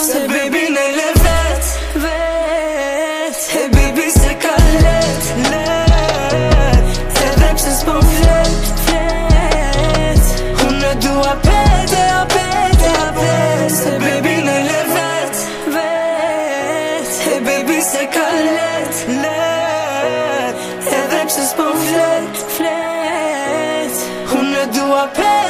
Se baby në levet, e baby se ka edhe pse s'po flet unë dua pete, se baby në levet, e baby se ka edhe pse s'po flet unë dua pete.